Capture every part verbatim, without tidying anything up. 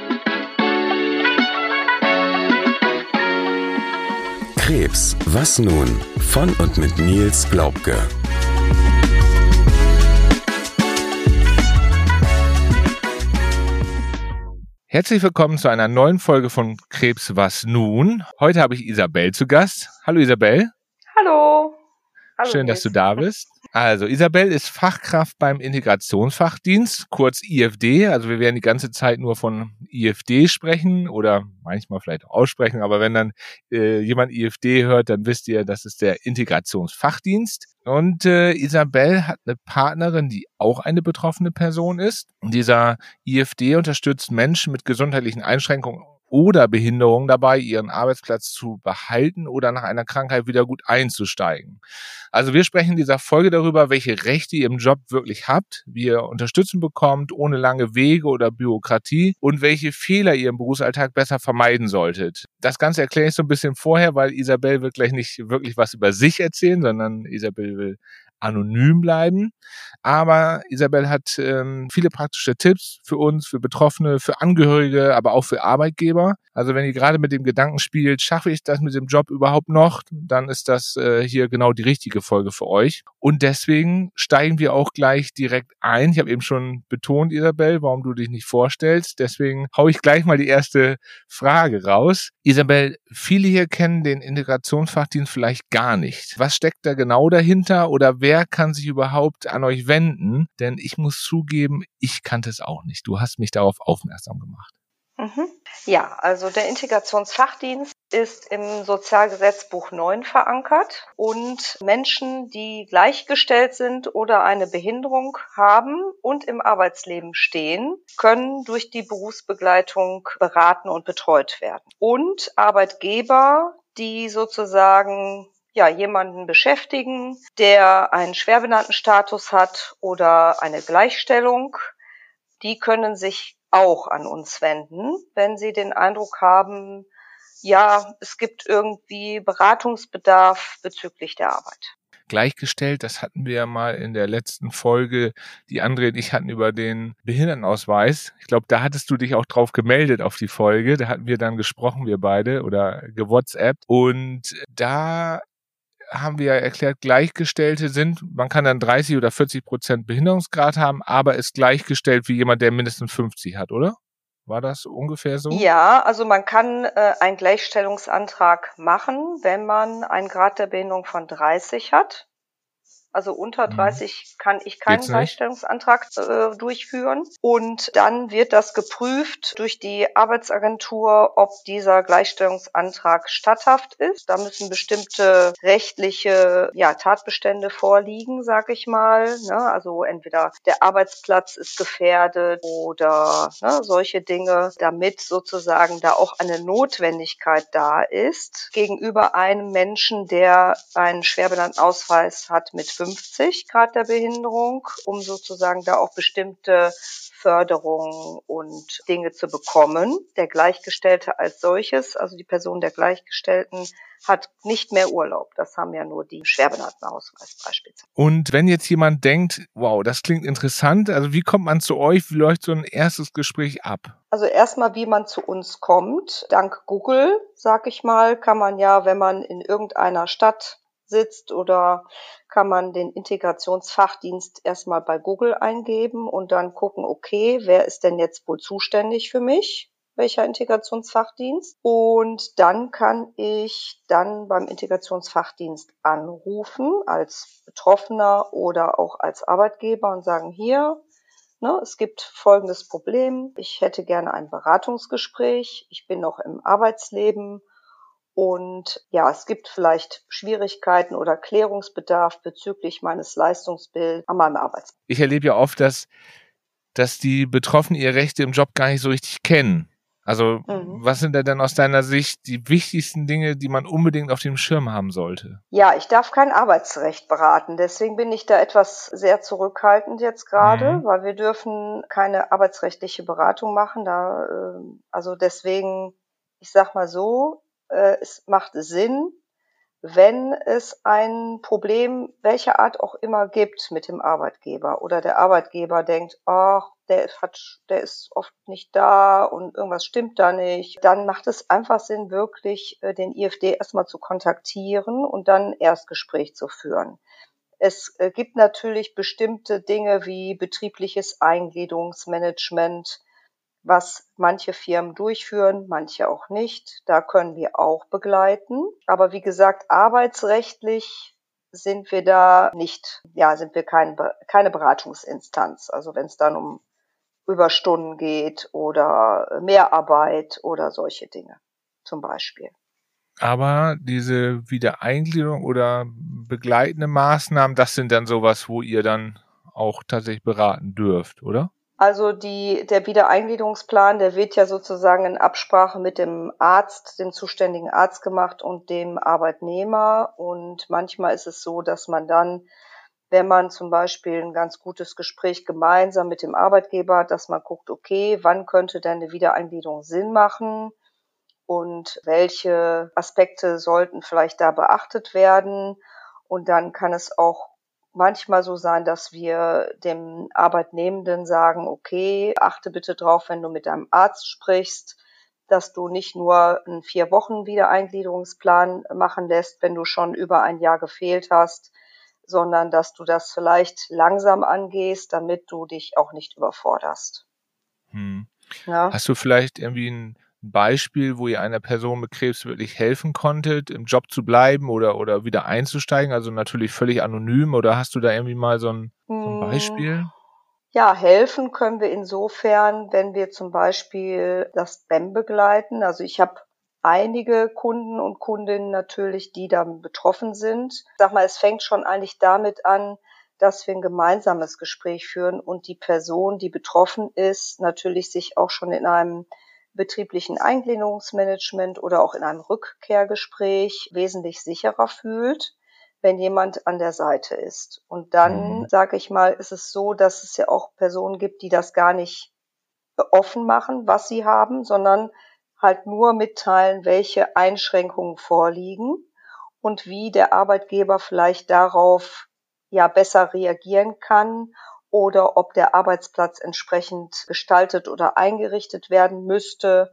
Krebs, was nun? Von und mit Nils Glaubke. Herzlich willkommen zu einer neuen Folge von Krebs, was nun? Heute habe ich Isabel zu Gast. Hallo Isabel. Hallo. Hallo Schön, Nils. dass du da bist. Also Isabel ist Fachkraft beim Integrationsfachdienst, kurz I F D. Also wir werden die ganze Zeit nur von I F D sprechen oder manchmal vielleicht auch aussprechen. Aber wenn dann äh, jemand I F D hört, dann wisst ihr, das ist der Integrationsfachdienst. Und äh, Isabel hat eine Partnerin, die auch eine betroffene Person ist. Und dieser I F D unterstützt Menschen mit gesundheitlichen Einschränkungen oder Behinderung dabei, ihren Arbeitsplatz zu behalten oder nach einer Krankheit wieder gut einzusteigen. Also wir sprechen in dieser Folge darüber, welche Rechte ihr im Job wirklich habt, wie ihr Unterstützung bekommt, ohne lange Wege oder Bürokratie und welche Fehler ihr im Berufsalltag besser vermeiden solltet. Das Ganze erkläre ich so ein bisschen vorher, weil Isabel wird gleich nicht wirklich was über sich erzählen, sondern Isabel will anonym bleiben. Aber Isabel hat ähm, viele praktische Tipps für uns, für Betroffene, für Angehörige, aber auch für Arbeitgeber. Also wenn ihr gerade mit dem Gedanken spielt, schaffe ich das mit dem Job überhaupt noch, dann ist das äh, hier genau die richtige Folge für euch. Und deswegen steigen wir auch gleich direkt ein. Ich habe eben schon betont, Isabel, warum du dich nicht vorstellst. Deswegen hau ich gleich mal die erste Frage raus. Isabel, viele hier kennen den Integrationsfachdienst vielleicht gar nicht. Was steckt da genau dahinter oder wer kann sich überhaupt an euch wenden? Denn ich muss zugeben, ich kannte es auch nicht. Du hast mich darauf aufmerksam gemacht. Mhm. Ja, also der Integrationsfachdienst ist im Sozialgesetzbuch neun verankert und Menschen, die gleichgestellt sind oder eine Behinderung haben und im Arbeitsleben stehen, können durch die Berufsbegleitung beraten und betreut werden. Und Arbeitgeber, die sozusagen ja, jemanden beschäftigen, der einen Schwerbehindertenstatus hat oder eine Gleichstellung, die können sich auch an uns wenden, wenn sie den Eindruck haben, ja, es gibt irgendwie Beratungsbedarf bezüglich der Arbeit. Gleichgestellt, das hatten wir ja mal in der letzten Folge, die André und ich hatten über den Behindertenausweis. Ich glaube, da hattest du dich auch drauf gemeldet auf die Folge. Da hatten wir dann gesprochen, wir beide, oder gewhatsappt. Und da haben wir ja erklärt, Gleichgestellte sind, man kann dann dreißig oder vierzig Prozent Behinderungsgrad haben, aber ist gleichgestellt wie jemand, der mindestens fünfzig hat, oder? War das ungefähr so? Ja, also man kann äh, einen Gleichstellungsantrag machen, wenn man einen Grad der Behinderung von dreißig hat. Also unter dreißig kann ich keinen Geht's nicht? Gleichstellungsantrag äh, durchführen. Und dann wird das geprüft durch die Arbeitsagentur, ob dieser Gleichstellungsantrag statthaft ist. Da müssen bestimmte rechtliche ja, Tatbestände vorliegen, sag ich mal. Ne? Also entweder der Arbeitsplatz ist gefährdet oder ne, solche Dinge, damit sozusagen da auch eine Notwendigkeit da ist gegenüber einem Menschen, der einen Schwerbehindertenausweis hat mit fünfzig Grad der Behinderung, um sozusagen da auch bestimmte Förderungen und Dinge zu bekommen. Der Gleichgestellte als solches, also die Person der Gleichgestellten, hat nicht mehr Urlaub. Das haben ja nur die Schwerbehindertenausweis beispielsweise. Und wenn jetzt jemand denkt, wow, das klingt interessant, also wie kommt man zu euch? Wie läuft so ein erstes Gespräch ab? Also erstmal, wie man zu uns kommt. Dank Google, sag ich mal, kann man ja, wenn man in irgendeiner Stadt sitzt oder kann man den Integrationsfachdienst erstmal bei Google eingeben und dann gucken, okay, wer ist denn jetzt wohl zuständig für mich? Welcher Integrationsfachdienst? Und dann kann ich dann beim Integrationsfachdienst anrufen als Betroffener oder auch als Arbeitgeber und sagen, hier, ne, es gibt folgendes Problem. Ich hätte gerne ein Beratungsgespräch. Ich bin noch im Arbeitsleben. Und ja, es gibt vielleicht Schwierigkeiten oder Klärungsbedarf bezüglich meines Leistungsbilds an meinem Arbeitsplatz. Ich erlebe ja oft, dass, dass die Betroffenen ihre Rechte im Job gar nicht so richtig kennen. Also Mhm. was sind da denn aus deiner Sicht die wichtigsten Dinge, die man unbedingt auf dem Schirm haben sollte? Ja, ich darf kein Arbeitsrecht beraten. Deswegen bin ich da etwas sehr zurückhaltend jetzt gerade, Mhm. weil wir dürfen keine arbeitsrechtliche Beratung machen. Da, äh, also deswegen, ich sag mal so, äh, es macht Sinn, Wenn es ein Problem welcher Art auch immer gibt mit dem Arbeitgeber oder der Arbeitgeber denkt: „Ach, der hat der ist oft nicht da und irgendwas stimmt da nicht“, dann macht es einfach Sinn, wirklich, äh, den I F D erst mal zu kontaktieren und dann 'n Erstgespräch zu führen. Es, äh, gibt natürlich bestimmte Dinge wie betriebliches Eingliederungsmanagement, was manche Firmen durchführen, manche auch nicht. Da können wir auch begleiten. Aber wie gesagt, arbeitsrechtlich sind wir da nicht ja, sind wir kein Be keine Beratungsinstanz. Also, wenn's dann um Überstunden geht oder Mehrarbeit oder solche Dinge zum Beispiel. Aber diese Wiedereingliederung oder begleitende Maßnahmen, das sind dann so was, wo ihr dann auch tatsächlich beraten dürft, oder? Also, die der Wiedereingliederungsplan, der wird ja sozusagen in Absprache mit dem Arzt, dem zuständigen Arzt gemacht und dem Arbeitnehmer. Und manchmal ist es so, dass man dann, wenn man zum Beispiel 'n ganz gutes Gespräch gemeinsam mit dem Arbeitgeber hat, dass man guckt: „Okay, wann könnte denn 'ne Wiedereingliederung Sinn machen und welche Aspekte sollten vielleicht da beachtet werden?“ Und dann kann es auch manchmal so sein, dass wir dem Arbeitnehmenden sagen: „Okay, achte bitte drauf, wenn du mit deinem Arzt sprichst, dass du nicht nur 'n vier Wochen Wiedereingliederungsplan machen lässt, wenn du schon über ein Jahr gefehlt hast, sondern dass du das vielleicht langsam angehst, damit du dich auch nicht überforderst.“ Mhm. Ne? Hast du vielleicht irgendwie 'n Beispiel, wo ihr einer Person mit Krebs wirklich helfen konntet, im Job zu bleiben oder oder wieder einzusteigen? Also, natürlich völlig anonym oder hast du da irgendwie mal so 'n so 'n Hm, Beispiel? ja, helfen können wir insofern, wenn wir zum Beispiel das B E M begleiten. Also, ich habe einige Kunden und Kundinnen natürlich, die dann betroffen sind. Ich sage mal, es fängt schon eigentlich damit an, dass wir 'n gemeinsames Gespräch führen und die Person, die betroffen ist, natürlich sich auch schon in einem betrieblichen Eingliederungsmanagement oder auch in einem Rückkehrgespräch wesentlich sicherer fühlt, wenn jemand an der Seite ist. Und dann, Mhm. sage ich mal, ist es so, dass es ja auch Personen gibt, die das gar nicht offen machen, was sie haben, sondern halt nur mitteilen, welche Einschränkungen vorliegen und wie der Arbeitgeber vielleicht darauf, ja, besser reagieren kann oder ob der Arbeitsplatz entsprechend gestaltet oder eingerichtet werden müsste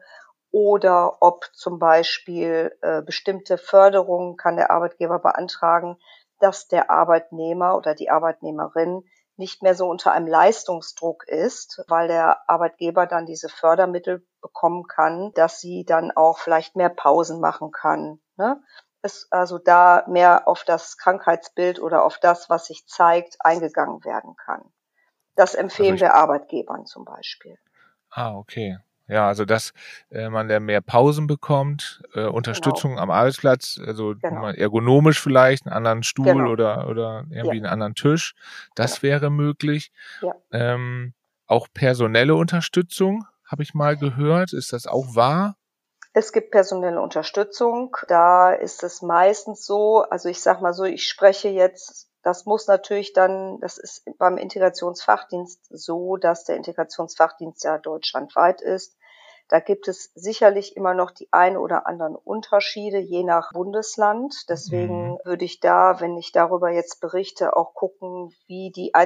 oder ob zum Beispiel, äh, bestimmte Förderungen kann der Arbeitgeber beantragen, dass der Arbeitnehmer oder die Arbeitnehmerin nicht mehr so unter einem Leistungsdruck ist, weil der Arbeitgeber dann diese Fördermittel bekommen kann, dass sie dann auch vielleicht mehr Pausen machen kann, ne? Es also, da mehr auf das Krankheitsbild oder auf das, was sich zeigt, eingegangen werden kann. Das Also, empfehlen ich wir Arbeitgebern zum Beispiel. Ah, okay. Ja, also, dass, äh, man da mehr Pausen bekommt, äh, Genau. Unterstützung am Arbeitsplatz, also, Genau. mal ergonomisch vielleicht 'n anderen Stuhl Genau. oder oder Ja. irgendwie 'n anderen Tisch. Genau. Das wäre möglich. Ja. Ähm, auch personelle Unterstützung habe ich mal gehört. Ist das auch wahr? Es gibt personelle Unterstützung. Da ist es meistens so also, ich sage mal so, ich spreche jetzt das muss natürlich dann das ist beim Integrationsfachdienst so, dass der Integrationsfachdienst ja deutschlandweit ist. Da gibt es sicherlich immer noch die ein oder anderen Unterschiede, je nach Bundesland. Mhm. Deswegen würde ich da, wenn ich darüber jetzt berichte, auch gucken, wie die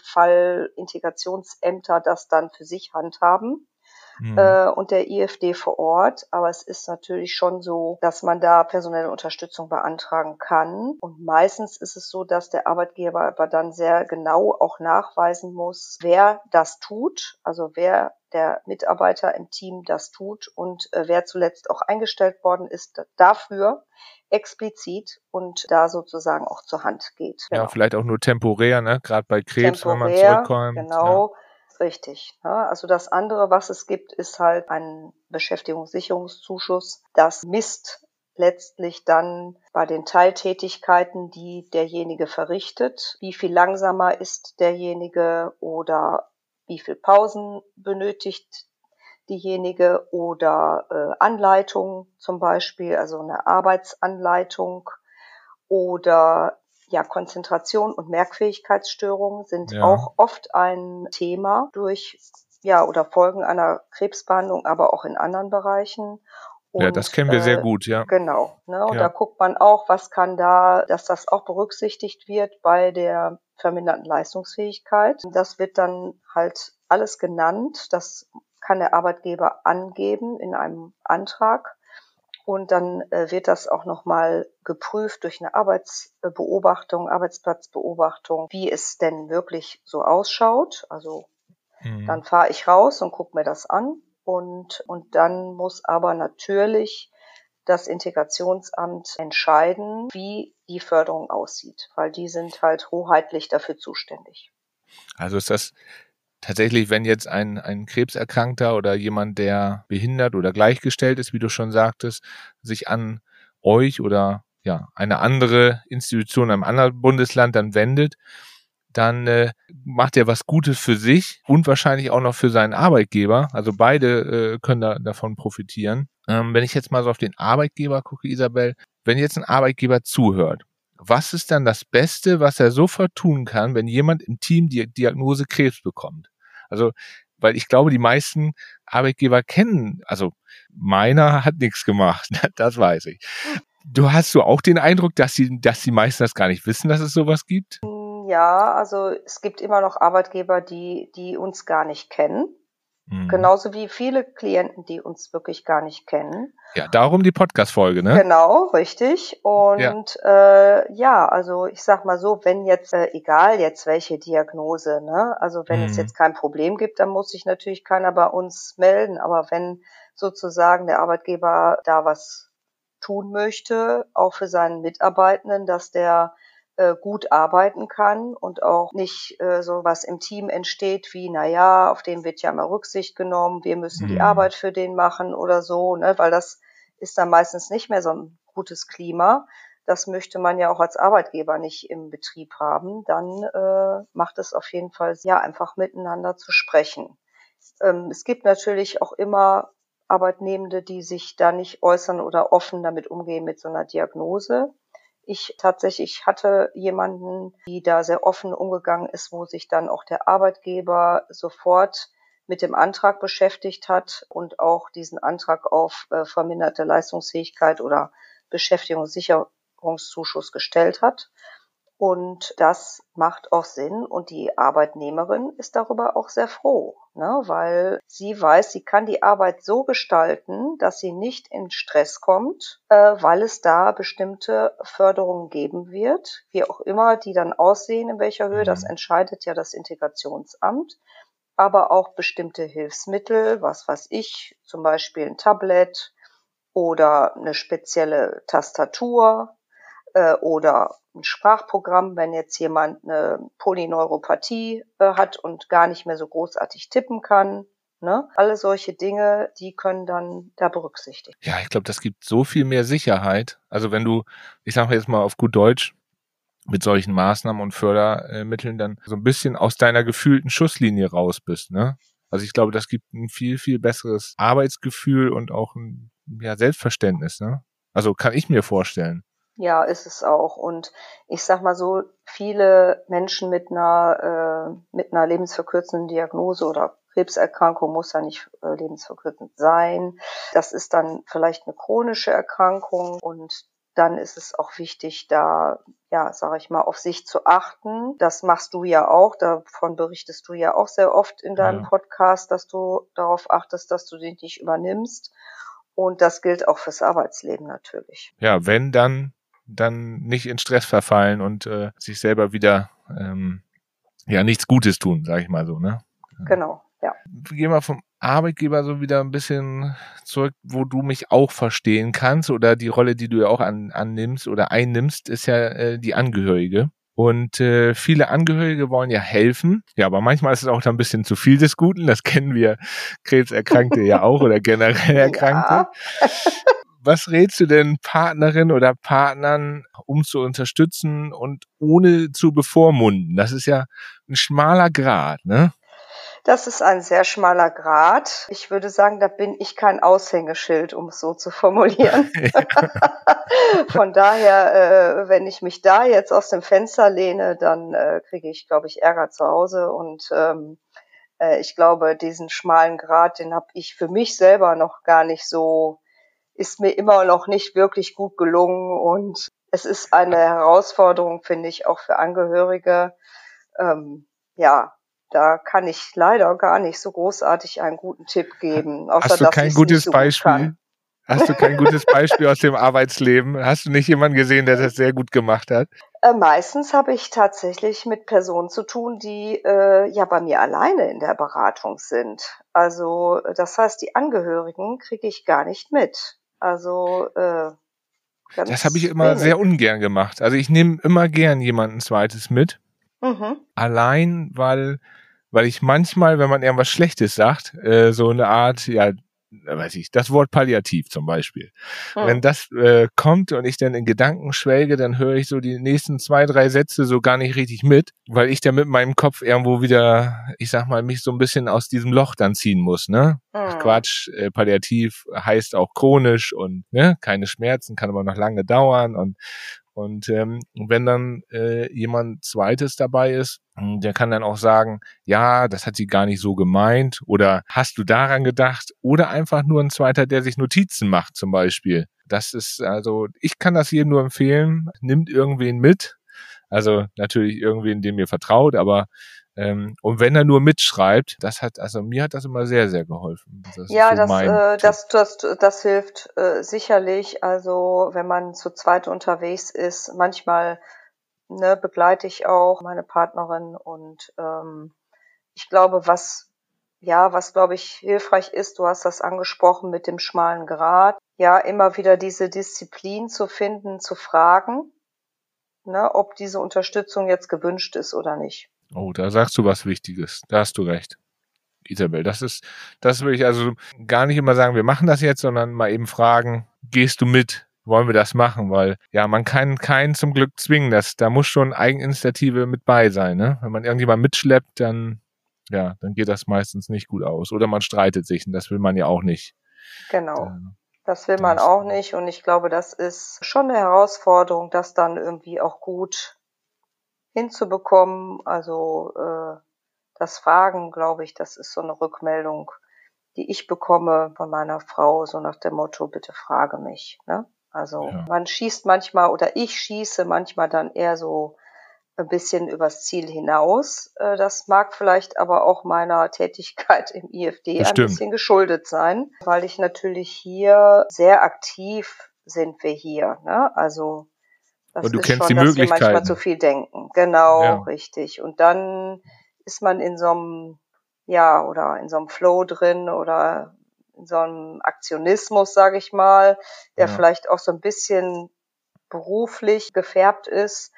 Einzelfall-Integrationsämter das dann für sich handhaben, Mhm. äh, und der I F D vor Ort. Aber es ist natürlich schon so, dass man da personelle Unterstützung beantragen kann. Und meistens ist es so, dass der Arbeitgeber aber dann sehr genau auch nachweisen muss, wer das tut, also, wer der Mitarbeiter im Team das tut und, äh, wer zuletzt auch eingestellt worden ist d dafür explizit und da sozusagen auch zur Hand geht. Ja, Genau. vielleicht auch nur temporär, ne? Grad bei Krebs, wenn man Temporär, zurückkommt, ja. genau, richtig, ne? Also, das andere, was es gibt, ist halt ein Beschäftigungssicherungszuschuss. Das misst letztlich dann bei den Teiltätigkeiten, die derjenige verrichtet, wie viel langsamer ist derjenige oder wie viel Pausen benötigt diejenige oder, äh, Anleitung zum Beispiel, also, 'ne Arbeitsanleitung oder, ja, Konzentration und Merkfähigkeitsstörungen sind Ja. auch oft ein Thema durch ja, oder Folgen einer Krebsbehandlung, aber auch in anderen Bereichen. Und, ja, das kennen wir äh, sehr gut, ja. Genau. Ne? Und Ja. da guckt man auch, was kann da, dass das auch berücksichtigt wird bei der verminderten Leistungsfähigkeit. Das wird dann halt alles genannt. Das kann der Arbeitgeber angeben in einem Antrag. Und dann äh, wird das auch nochmal geprüft durch eine Arbeitsbeobachtung, Arbeitsplatzbeobachtung, wie es denn wirklich so ausschaut. Also Mhm. dann fahre ich raus und gucke mir das an. Und, und dann muss aber natürlich das Integrationsamt entscheiden, wie die Förderung aussieht, weil die sind halt hoheitlich dafür zuständig. Also ist das tatsächlich, wenn jetzt ein, ein Krebserkrankter oder jemand, der behindert oder gleichgestellt ist, wie du schon sagtest, sich an euch oder ja eine andere Institution in einem anderen Bundesland dann wendet, dann äh, macht er was Gutes für sich und wahrscheinlich auch noch für seinen Arbeitgeber. Also beide äh, können da, davon profitieren. Ähm, wenn ich jetzt mal so auf den Arbeitgeber gucke, Isabel, wenn jetzt ein Arbeitgeber zuhört, was ist dann das Beste, was er sofort tun kann, wenn jemand im Team die Diagnose Krebs bekommt? Also, weil ich glaube, die meisten Arbeitgeber kennen, also meiner hat nichts gemacht, das weiß ich. Du hast so auch den Eindruck, dass die, dass die meisten das gar nicht wissen, dass es sowas gibt? Ja, also es gibt immer noch Arbeitgeber, die, die uns gar nicht kennen. Mhm. Genauso wie viele Klienten, die uns wirklich gar nicht kennen. Ja, darum die Podcast-Folge, ne? Genau, richtig. Und ja, äh, ja also ich sag mal so, wenn jetzt, äh, egal jetzt welche Diagnose, ne, also wenn mhm. es jetzt kein Problem gibt, dann muss sich natürlich keiner bei uns melden. Aber wenn sozusagen der Arbeitgeber da was tun möchte, auch für seinen Mitarbeitenden, dass der äh, gut arbeiten kann und auch nicht äh, so was im Team entsteht wie, na ja, auf den wird ja mal Rücksicht genommen, wir müssen mhm. die Arbeit für den machen oder so, ne, weil das ist dann meistens nicht mehr so ein gutes Klima. Das möchte man ja auch als Arbeitgeber nicht im Betrieb haben. Dann äh, macht es auf jeden Fall ja einfach miteinander zu sprechen. Ähm, es gibt natürlich auch immer Arbeitnehmende, die sich da nicht äußern oder offen damit umgehen mit so einer Diagnose. Ich tatsächlich hatte jemanden, die da sehr offen umgegangen ist, wo sich dann auch der Arbeitgeber sofort mit dem Antrag beschäftigt hat und auch diesen Antrag auf äh, verminderte Leistungsfähigkeit oder Beschäftigungssicherungszuschuss gestellt hat. Und das macht auch Sinn und die Arbeitnehmerin ist darüber auch sehr froh, ne, weil sie weiß, sie kann die Arbeit so gestalten, dass sie nicht in Stress kommt, äh, weil es da bestimmte Förderungen geben wird, wie auch immer die dann aussehen, in welcher Höhe, das entscheidet ja das Integrationsamt, aber auch bestimmte Hilfsmittel, was weiß ich, zum Beispiel ein Tablet oder eine spezielle Tastatur, oder ein Sprachprogramm, wenn jetzt jemand eine Polyneuropathie äh, hat und gar nicht mehr so großartig tippen kann. Ne? Alle solche Dinge, die können dann da berücksichtigt. Ja, ich glaube, das gibt so viel mehr Sicherheit. Also wenn du, ich sage jetzt mal auf gut Deutsch, mit solchen Maßnahmen und Fördermitteln dann so ein bisschen aus deiner gefühlten Schusslinie raus bist, ne? Also ich glaube, das gibt ein viel, viel besseres Arbeitsgefühl und auch ein ja, Selbstverständnis, ne? Also kann ich mir vorstellen. Ja, ist es auch. Und ich sag mal so, viele Menschen mit einer, äh, mit einer lebensverkürzenden Diagnose oder Krebserkrankung muss ja nicht äh, lebensverkürzend sein. Das ist dann vielleicht eine chronische Erkrankung und dann ist es auch wichtig, da, ja, sage ich mal, auf sich zu achten. Das machst du ja auch, davon berichtest du ja auch sehr oft in deinem ja. Podcast, dass du darauf achtest, dass du dich nicht übernimmst. Und das gilt auch fürs Arbeitsleben natürlich. Ja, wenn dann dann nicht in Stress verfallen und äh, sich selber wieder ähm, ja nichts Gutes tun, sage ich mal so, ne? Genau, ja. Gehen wir vom Arbeitgeber so wieder ein bisschen zurück, wo du mich auch verstehen kannst oder die Rolle, die du ja auch an, annimmst oder einnimmst, ist ja äh, die Angehörige. Und äh, viele Angehörige wollen ja helfen. Ja, aber manchmal ist es auch dann ein bisschen zu viel des Guten. Das kennen wir Krebserkrankte ja auch oder generell Erkrankte. Ja. Was rätst du denn Partnerinnen oder Partnern, um zu unterstützen und ohne zu bevormunden? Das ist ja ein schmaler Grat, ne? Das ist ein sehr schmaler Grat. Ich würde sagen, da bin ich kein Aushängeschild, um es so zu formulieren. Von daher, äh, wenn ich mich da jetzt aus dem Fenster lehne, dann äh, kriege ich, glaube ich, Ärger zu Hause. Und ähm, äh, ich glaube, diesen schmalen Grat, den habe ich für mich selber noch gar nicht so ist mir immer noch nicht wirklich gut gelungen und es ist eine Herausforderung, finde ich, auch für Angehörige. Ähm, ja, da kann ich leider gar nicht so großartig einen guten Tipp geben, außer Hast du dass kein ich es nicht gutes so gut Beispiel? kann. Hast du kein gutes Beispiel aus dem Arbeitsleben? Hast du nicht jemanden gesehen, der das sehr gut gemacht hat? Äh, meistens habe ich tatsächlich mit Personen zu tun, die äh, ja bei mir alleine in der Beratung sind. Also äh, das heißt, die Angehörigen kriege ich gar nicht mit. Also äh, Das habe ich ganz immer wenig. sehr ungern gemacht. Also ich nehme immer gern jemanden zweites mit. Mhm. Allein, weil, weil ich manchmal, wenn man irgendwas Schlechtes sagt, äh, so eine Art, ja, weiß ich, das Wort Palliativ zum Beispiel. Wenn Mhm. das äh, kommt und ich dann in Gedanken schwelge, dann höre ich so die nächsten zwei, drei Sätze so gar nicht richtig mit, weil ich dann mit meinem Kopf irgendwo wieder, ich sag mal, mich so ein bisschen aus diesem Loch dann ziehen muss, ne? Ach Mhm. Quatsch, äh, Palliativ heißt auch chronisch und ne, keine Schmerzen, kann aber noch lange dauern und und ähm, wenn dann äh, jemand Zweites dabei ist, der kann dann auch sagen, ja, das hat sie gar nicht so gemeint oder hast du daran gedacht oder einfach nur ein Zweiter, der sich Notizen macht zum Beispiel. Das ist also, ich kann das jedem nur empfehlen, nimmt irgendwen mit, also natürlich irgendwen, dem ihr vertraut, aber ähm, und wenn er nur mitschreibt, das hat, also mir hat das immer sehr, sehr geholfen. Das ist Ja, so das, mein äh, Tipp. das, das, das hilft äh, sicherlich. Also wenn man zu zweit unterwegs ist, manchmal ne, begleite ich auch meine Partnerin und ähm, ich glaube, was ja, was glaube ich hilfreich ist, du hast das angesprochen mit dem schmalen Grat, ja, immer wieder diese Disziplin zu finden, zu fragen, ne, ob diese Unterstützung jetzt gewünscht ist oder nicht. Oh, da sagst du was Wichtiges. Da hast du recht. Isabel, das ist, das würde ich also gar nicht immer sagen, wir machen das jetzt, sondern mal eben fragen, gehst du mit? Wollen wir das machen? Weil, ja, man kann keinen zum Glück zwingen. Das, da muss schon Eigeninitiative mit bei sein, ne? Wenn man irgendjemand mitschleppt, dann, ja, dann geht das meistens nicht gut aus. Oder man streitet sich und das will man ja auch nicht. Genau. Da, Das will da man hast auch du recht. nicht und ich glaube, das ist schon eine Herausforderung, das dann irgendwie auch gut hinzubekommen. Also äh, das Fragen, glaube ich, das ist so eine Rückmeldung, die ich bekomme von meiner Frau, so nach dem Motto, bitte frage mich. Ne? Also Ja, man schießt manchmal oder ich schieße manchmal dann eher so ein bisschen übers Ziel hinaus. Äh, Das mag vielleicht aber auch meiner Tätigkeit im I F D ein bestimmt. bisschen geschuldet sein, weil ich natürlich hier sehr aktiv sind wir hier. Ne? Also das Und du ist kennst die schon, dass wir manchmal zu Möglichkeiten. viel denken. Genau, Ja, richtig. Und dann ist man in so einem, ja, oder in so einem Flow drin oder in so einem Aktionismus, sage ich mal, der ja. vielleicht auch so ein bisschen beruflich gefärbt ist.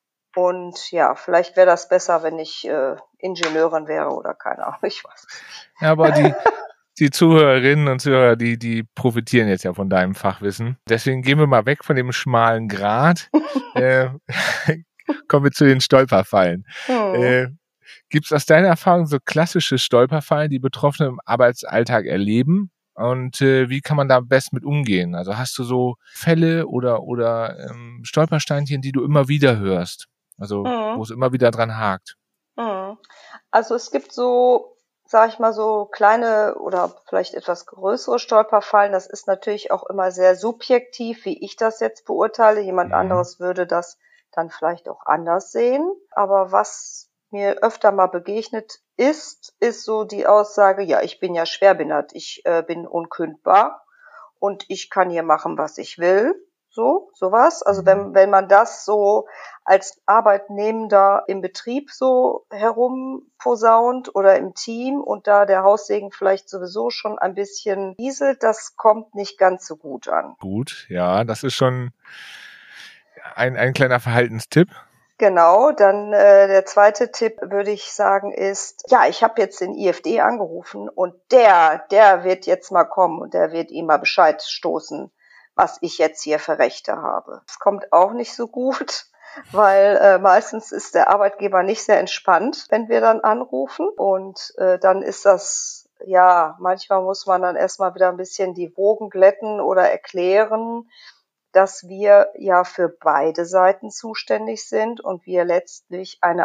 Und ja, vielleicht wäre das besser, wenn ich äh, Ingenieurin wäre oder keine Ahnung, ich weiß es nicht. Ja, aber die, die Zuhörerinnen und Zuhörer, die, die profitieren jetzt ja von deinem Fachwissen. Deswegen gehen wir mal weg von dem schmalen Grat. Äh, kommen wir zu den Stolperfallen. Hm. Äh, Gibt es aus deiner Erfahrung so klassische Stolperfallen, die Betroffene im Arbeitsalltag erleben? Und äh, wie kann man da am besten mit umgehen? Also hast du so Fälle oder, oder ähm, Stolpersteinchen, die du immer wieder hörst? Also wo Hm. es immer wieder dran hakt? Mhm. Also es gibt so, sage ich mal, so kleine oder vielleicht etwas größere Stolperfallen. Das ist natürlich auch immer sehr subjektiv, wie ich das jetzt beurteile. Jemand Mhm. anderes würde das dann vielleicht auch anders sehen. Aber was mir öfter mal begegnet ist, ist so die Aussage, ja, ich bin ja schwerbehindert, ich äh, bin unkündbar und ich kann hier machen, was ich will. So, sowas. Also Mhm. wenn, wenn man das so als Arbeitnehmender im Betrieb so herumposaunt oder im Team und da der Haussegen vielleicht sowieso schon ein bisschen rieselt, das kommt nicht ganz so gut an. Gut, ja, das ist schon ein, ein kleiner Verhaltenstipp. Genau, dann äh, der zweite Tipp würde ich sagen ist, ja, ich habe jetzt den I F D angerufen und der, der wird jetzt mal kommen und der wird ihm mal Bescheid stoßen, was ich jetzt hier für Rechte habe. Das kommt auch nicht so gut, weil äh, meistens ist der Arbeitgeber nicht sehr entspannt, wenn wir dann anrufen und äh, dann ist das, ja, manchmal muss man dann erstmal wieder ein bisschen die Wogen glätten oder erklären, dass wir ja für beide Seiten zuständig sind und wir letztlich eine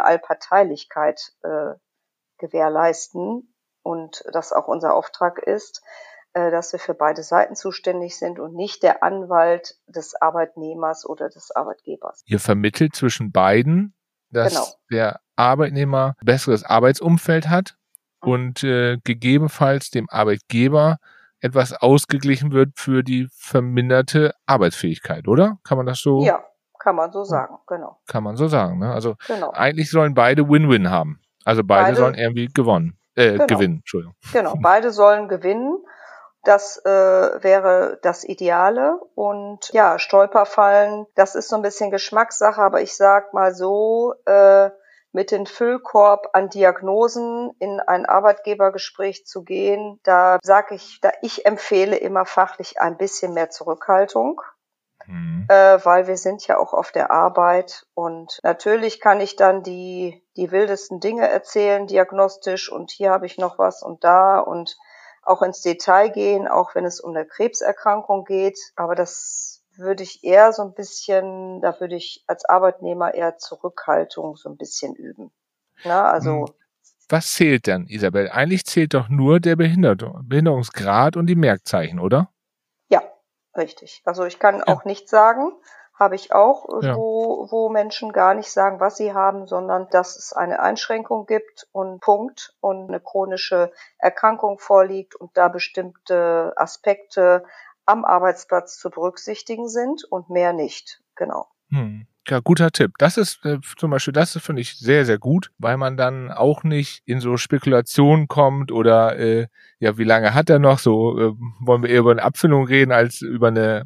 Allparteilichkeit äh, gewährleisten und das auch unser Auftrag ist. äh, dass wir für beide Seiten zuständig sind und nicht der Anwalt des Arbeitnehmers oder des Arbeitgebers. Ihr vermittelt zwischen beiden, dass Genau. der Arbeitnehmer ein besseres Arbeitsumfeld hat Mhm. und äh, gegebenenfalls dem Arbeitgeber etwas ausgeglichen wird für die verminderte Arbeitsfähigkeit, oder? Kann man das so? Ja, kann man so sagen, genau. Kann man so sagen, ne? Also Genau. eigentlich sollen beide Win-Win haben. Also beide, Beide- sollen irgendwie gewonnen, äh, Genau. gewinnen, Entschuldigung. Genau, beide sollen gewinnen. Das äh, wäre das Ideale. Und ja, Stolperfallen, das ist so ein bisschen Geschmackssache, aber ich sag mal so, äh, mit dem Füllkorb an Diagnosen in ein Arbeitgebergespräch zu gehen, da sage ich, da ich empfehle immer fachlich ein bisschen mehr Zurückhaltung. Mhm. Äh, weil wir sind ja auch auf der Arbeit und natürlich kann ich dann die die wildesten Dinge erzählen, diagnostisch, und hier habe ich noch was und da und auch ins Detail gehen, auch wenn es um eine Krebserkrankung geht, aber das würde ich eher so ein bisschen, da würde ich als Arbeitnehmer eher Zurückhaltung so ein bisschen üben. Na, also Was zählt denn, Isabel? Eigentlich zählt doch nur der Behinderung, Behinderungsgrad und die Merkzeichen, oder? ja, richtig. Also ich kann Ja. auch nicht sagen, habe ich auch, Ja. wo, wo Menschen gar nicht sagen, was sie haben, sondern dass es eine Einschränkung gibt und Punkt und eine chronische Erkrankung vorliegt und da bestimmte Aspekte am Arbeitsplatz zu berücksichtigen sind und mehr nicht. Genau. Hm. Ja, guter Tipp. Das ist äh, zum Beispiel, das ist, finde ich, sehr, sehr gut, weil man dann auch nicht in so Spekulationen kommt oder äh, ja, wie lange hat er noch? So äh, wollen wir eher über eine Abfindung reden als über eine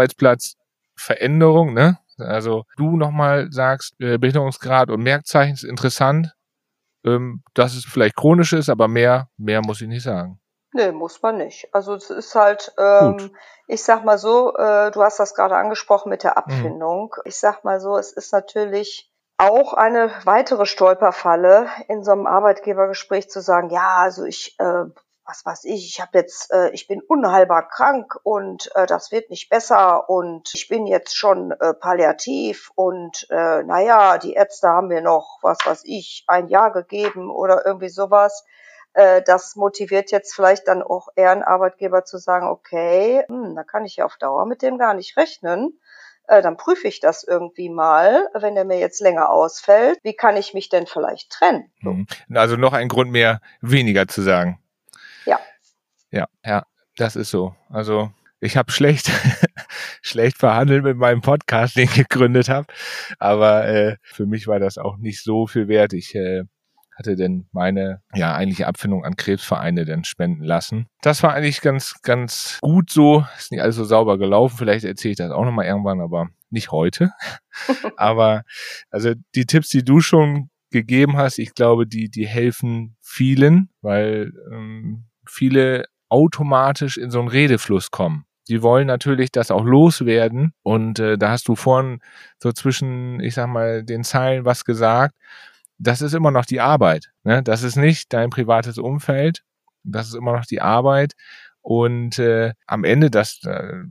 Arbeitsplatzveränderung, ne? Also du nochmal sagst, äh, Behinderungsgrad und Merkzeichen ist interessant, ähm, dass es vielleicht chronisch ist, aber mehr, mehr muss ich nicht sagen. Nee, muss man nicht. Also es ist halt, ähm, ich sag mal so, äh, du hast das gerade angesprochen mit der Abfindung. Ich sag mal so, es ist natürlich auch eine weitere Stolperfalle in so einem Arbeitgebergespräch zu sagen, ja, also ich, äh, was weiß ich, ich habe jetzt, äh, ich bin unheilbar krank und äh, das wird nicht besser und ich bin jetzt schon äh, palliativ und äh, naja, die Ärzte haben mir noch, was weiß ich, ein Jahr gegeben oder irgendwie sowas. Äh, das motiviert jetzt vielleicht dann auch eher einen Arbeitgeber zu sagen, okay, hm, da kann ich ja auf Dauer mit dem gar nicht rechnen. Äh, dann prüfe ich das irgendwie mal, wenn der mir jetzt länger ausfällt. Wie kann ich mich denn vielleicht trennen? So. Mhm. Also noch ein Grund mehr, weniger zu sagen. Ja. Ja, ja, das ist so. Also ich habe schlecht, schlecht verhandelt mit meinem Podcast, den ich gegründet habe. Aber äh, für mich war das auch nicht so viel wert. Ich äh, hatte denn meine ja eigentliche Abfindung an Krebsvereine dann spenden lassen. Das war eigentlich ganz, ganz gut so. Ist nicht alles so sauber gelaufen. Vielleicht erzähle ich das auch nochmal irgendwann, aber nicht heute. Aber also die Tipps, die du schon gegeben hast, ich glaube, die, die helfen vielen, weil ähm, viele automatisch in so einen Redefluss kommen. Die wollen natürlich das auch loswerden und äh, da hast du vorhin so zwischen, ich sag mal, den Zeilen was gesagt. Das ist immer noch die Arbeit, ne? Das ist nicht dein privates Umfeld, das ist immer noch die Arbeit und äh, am Ende, das äh,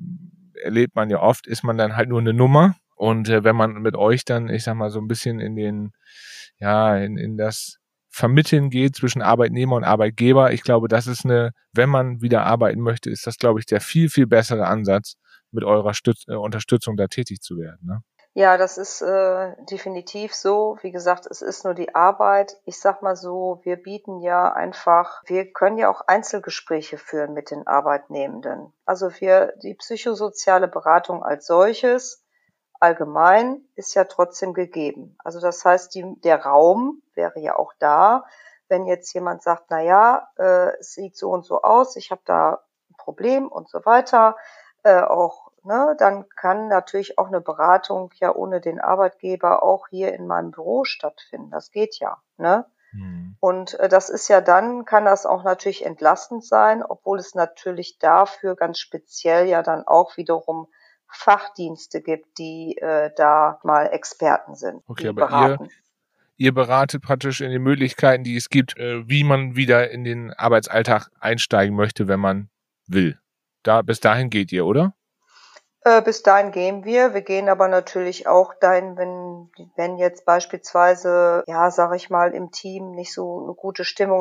erlebt man ja oft, ist man dann halt nur eine Nummer und äh, wenn man mit euch dann, ich sag mal, so ein bisschen in den, ja, in, in das Vermitteln geht zwischen Arbeitnehmer und Arbeitgeber. Ich glaube, das ist eine, wenn man wieder arbeiten möchte, ist das, glaube ich, der viel, viel bessere Ansatz, mit eurer Stütz, äh, Unterstützung da tätig zu werden. Ne? Ja, das ist äh, definitiv so. Wie gesagt, es ist nur die Arbeit. Ich sag mal so, wir bieten ja einfach, wir können ja auch Einzelgespräche führen mit den Arbeitnehmenden. Also wir, die psychosoziale Beratung als solches allgemein ist ja trotzdem gegeben. Also das heißt, die, der Raum wäre ja auch da, wenn jetzt jemand sagt, na ja, äh, es sieht so und so aus, ich habe da ein Problem und so weiter, äh, auch, ne, dann kann natürlich auch eine Beratung ja ohne den Arbeitgeber auch hier in meinem Büro stattfinden. Das geht ja, ne? Hm. Und äh, das ist ja dann, kann das auch natürlich entlastend sein, obwohl es natürlich dafür ganz speziell ja dann auch wiederum Fachdienste gibt, die äh, da mal Experten sind, Okay, die aber beraten. ihr, ihr beratet praktisch in den Möglichkeiten, die es gibt, äh, wie man wieder in den Arbeitsalltag einsteigen möchte, wenn man will. Da, bis dahin geht ihr, oder? Äh, bis dahin gehen wir. Wir gehen aber natürlich auch dahin, wenn, wenn jetzt beispielsweise, ja, sag ich mal, im Team nicht so eine gute Stimmung ist. Ich,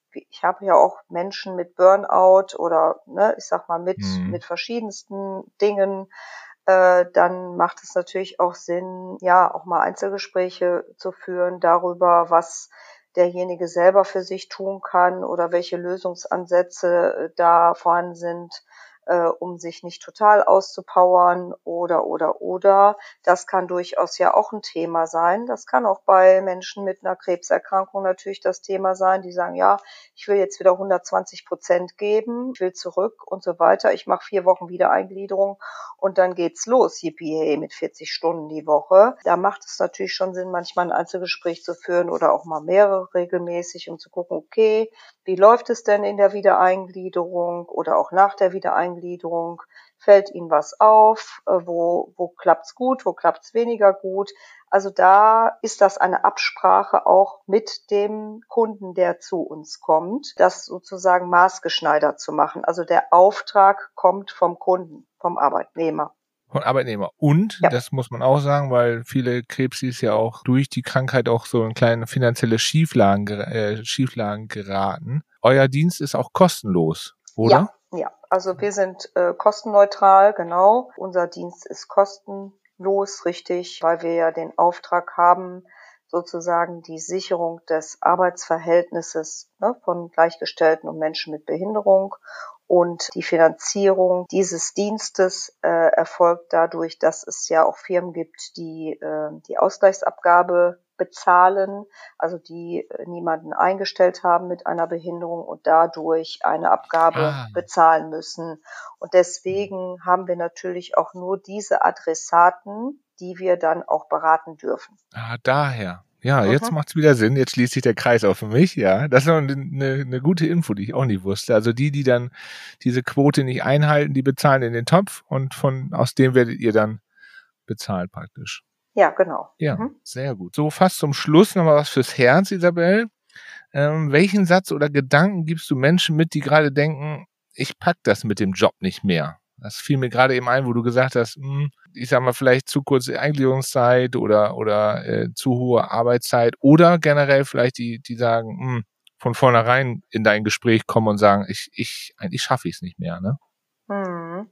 ich habe ja auch Menschen mit Burnout oder, ne, ich sag mal, mit, Mhm. mit verschiedensten Dingen, äh, dann macht es natürlich auch Sinn, ja, auch mal Einzelgespräche zu führen darüber, was derjenige selber für sich tun kann oder welche Lösungsansätze äh, da vorhanden sind, äh, um sich nicht total auszupowern oder, oder, oder. Das kann durchaus ja auch ein Thema sein. Das kann auch bei Menschen mit einer Krebserkrankung natürlich das Thema sein, die sagen, ja, ich will jetzt wieder hundertzwanzig Prozent geben, ich will zurück und so weiter. Ich mache vier Wochen Wiedereingliederung und dann geht's los, yippie, mit vierzig Stunden die Woche. Da macht es natürlich schon Sinn, manchmal ein Einzelgespräch zu führen oder auch mal mehrere regelmäßig, um zu gucken, okay, wie läuft es denn in der Wiedereingliederung oder auch nach der Wiedereingliederung? Fällt Ihnen was auf? Äh, Wo, wo klappt's gut? Wo klappt's weniger gut? Also da ist das eine Absprache auch mit dem Kunden, der zu uns kommt, das sozusagen maßgeschneidert zu machen. Also der Auftrag kommt vom Kunden, vom Arbeitnehmer. Von Arbeitnehmer. Und, Ja. das muss man auch sagen, weil viele Krebsis ja auch durch die Krankheit auch so in kleine finanzielle Schieflagen, äh, Schieflagen geraten. Euer Dienst ist auch kostenlos, oder? Ja, ja. Also wir sind äh, kostenneutral, genau. Unser Dienst ist kostenlos, richtig, weil wir ja den Auftrag haben, sozusagen die Sicherung des Arbeitsverhältnisses, ne, von Gleichgestellten und Menschen mit Behinderung. Und die Finanzierung dieses Dienstes äh, erfolgt dadurch, dass es ja auch Firmen gibt, die äh, die Ausgleichsabgabe bezahlen, also die äh, niemanden eingestellt haben mit einer Behinderung und dadurch eine Abgabe Ah. bezahlen müssen. Und deswegen haben wir natürlich auch nur diese Adressaten, die wir dann auch beraten dürfen. Ah, daher. Ja, Mhm. jetzt macht's wieder Sinn. Jetzt schließt sich der Kreis auch für mich. Ja, das ist noch eine, eine, eine gute Info, die ich auch nicht wusste. Also die, die dann diese Quote nicht einhalten, die bezahlen in den Topf und von aus dem werdet ihr dann bezahlt praktisch. Ja, genau. Ja, Mhm. sehr gut. So, fast zum Schluss nochmal was fürs Herz, Isabel. Ähm, welchen Satz oder Gedanken gibst du Menschen mit, die gerade denken, ich pack das mit dem Job nicht mehr? Das fiel mir gerade eben ein, wo du gesagt hast, mh, ich sag mal, vielleicht zu kurze Eingliederungszeit oder oder äh, zu hohe Arbeitszeit oder generell vielleicht die, die sagen, mh, von vornherein in dein Gespräch kommen und sagen, ich, ich, eigentlich schaffe ich es nicht mehr, ne? Mhm.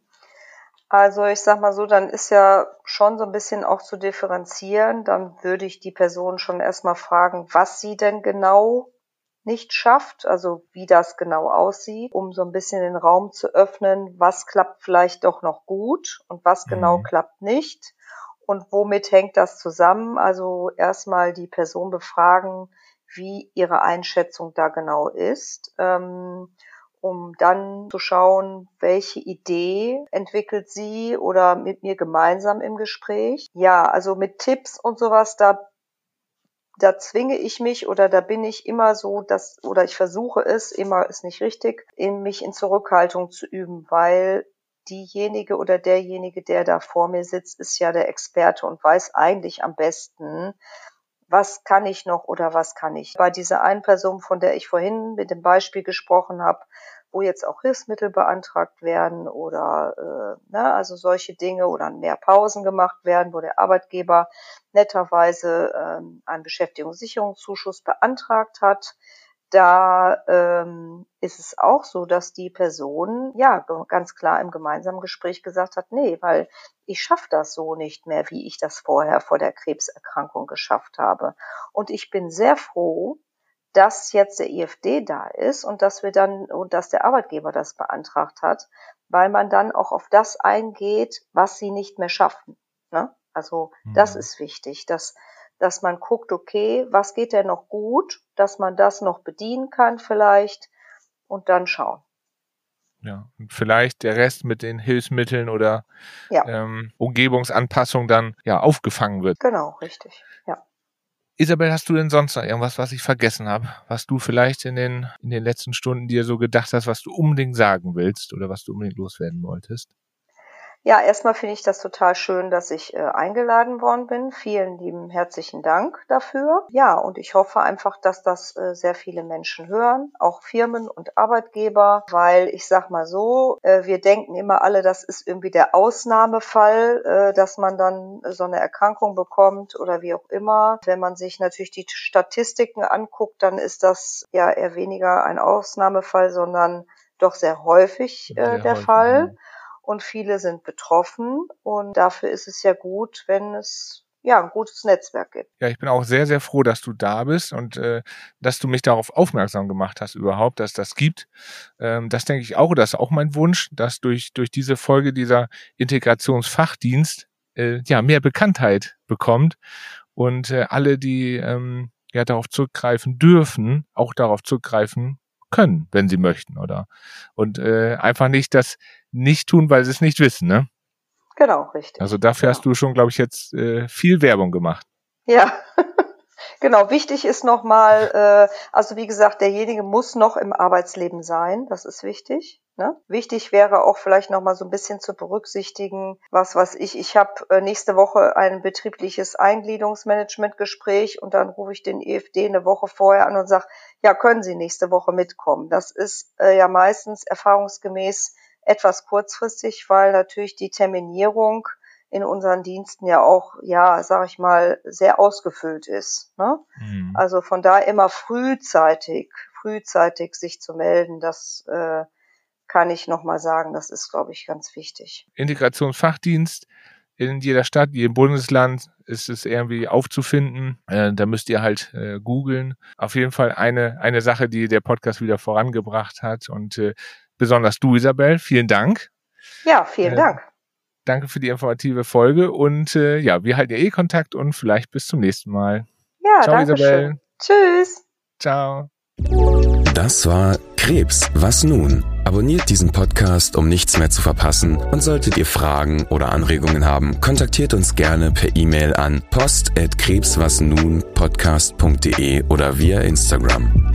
Also ich sag mal so, dann ist ja schon so ein bisschen auch zu differenzieren. Dann würde ich die Person schon erstmal fragen, was sie denn genau nicht schafft, also wie das genau aussieht, um so ein bisschen den Raum zu öffnen, was klappt vielleicht doch noch gut und was genau Mhm. klappt nicht und womit hängt das zusammen. Also erstmal die Person befragen, wie ihre Einschätzung da genau ist. Ähm, um dann zu schauen, welche Idee entwickelt sie oder mit mir gemeinsam im Gespräch. Ja, also mit Tipps und sowas, da da zwinge ich mich oder da bin ich immer so, dass, oder ich versuche es, immer ist nicht richtig, in mich in Zurückhaltung zu üben, weil diejenige oder derjenige, der da vor mir sitzt, ist ja der Experte und weiß eigentlich am besten, was kann ich noch oder was kann ich. Bei dieser einen Person, von der ich vorhin mit dem Beispiel gesprochen habe, wo jetzt auch Hilfsmittel beantragt werden oder äh, ne, also solche Dinge oder mehr Pausen gemacht werden, wo der Arbeitgeber netterweise ähm, einen Beschäftigungssicherungszuschuss beantragt hat. Da ähm, ist es auch so, dass die Person ja ge- ganz klar im gemeinsamen Gespräch gesagt hat, nee, weil ich schaffe das so nicht mehr, wie ich das vorher vor der Krebserkrankung geschafft habe. Und ich bin sehr froh, dass jetzt der I F D da ist und dass wir dann und dass der Arbeitgeber das beantragt hat, weil man dann auch auf das eingeht, was sie nicht mehr schaffen. Ne? Also das Mhm. ist wichtig, dass dass man guckt, okay, was geht denn noch gut, dass man das noch bedienen kann vielleicht und dann schauen. Ja, und vielleicht der Rest mit den Hilfsmitteln oder Ja, ähm, Umgebungsanpassung dann ja aufgefangen wird. genau, richtig. Ja. Isabel, hast du denn sonst noch irgendwas, was ich vergessen habe, was du vielleicht in den in den letzten Stunden dir so gedacht hast, was du unbedingt sagen willst oder was du unbedingt loswerden wolltest? Ja, erstmal finde ich das total schön, dass ich äh, eingeladen worden bin. Vielen lieben herzlichen Dank dafür. Ja, und ich hoffe einfach, dass das äh, sehr viele Menschen hören, auch Firmen und Arbeitgeber, weil ich sag mal so, äh, wir denken immer alle, das ist irgendwie der Ausnahmefall, äh, dass man dann so eine Erkrankung bekommt oder wie auch immer. Wenn man sich natürlich die Statistiken anguckt, dann ist das ja eher weniger ein Ausnahmefall, sondern doch sehr häufig äh, Sehr der häufig, Fall. ja. Und viele sind betroffen und dafür ist es ja gut, wenn es ja ein gutes Netzwerk gibt. Ja, ich bin auch sehr, sehr froh, dass du da bist und äh, dass du mich darauf aufmerksam gemacht hast überhaupt, dass das gibt. Ähm, das denke ich auch, das ist auch mein Wunsch, dass durch durch diese Folge dieser Integrationsfachdienst äh, ja mehr Bekanntheit bekommt und äh, alle, die ähm, ja darauf zurückgreifen dürfen, auch darauf zurückgreifen können, wenn sie möchten, oder? Und äh, einfach nicht das nicht tun, weil sie es nicht wissen, ne? Genau, richtig. Also dafür genau. hast du schon, glaube ich, jetzt äh, viel Werbung gemacht. Ja, genau. Wichtig ist nochmal, äh, also wie gesagt, derjenige muss noch im Arbeitsleben sein. Das ist wichtig. Ne? Wichtig wäre auch vielleicht nochmal so ein bisschen zu berücksichtigen, was was ich, ich habe äh, nächste Woche ein betriebliches Eingliederungsmanagementgespräch und dann rufe ich den E F D eine Woche vorher an und sage, ja, können Sie nächste Woche mitkommen? Das ist äh, ja meistens erfahrungsgemäß etwas kurzfristig, weil natürlich die Terminierung in unseren Diensten ja auch, ja, sag ich mal, sehr ausgefüllt ist. Ne? Mhm. Also von da immer frühzeitig, frühzeitig sich zu melden, das äh, kann ich nochmal sagen, das ist, glaube ich, ganz wichtig. Integrationsfachdienst in jeder Stadt, jedem Bundesland ist es irgendwie aufzufinden. Äh, da müsst ihr halt äh, googeln. Auf jeden Fall eine eine Sache, die der Podcast wieder vorangebracht hat und äh, besonders du, Isabel, vielen Dank. Ja, vielen äh, Dank. Danke für die informative Folge und äh, ja, wir halten ja eh Kontakt und vielleicht bis zum nächsten Mal. Ja, Ciao, danke Isabel. schön. Tschüss. Ciao. Das war Krebs, was nun? Abonniert diesen Podcast, um nichts mehr zu verpassen. Und solltet ihr Fragen oder Anregungen haben, kontaktiert uns gerne per E-Mail an post at krebswasnunpodcast punkt de oder via Instagram.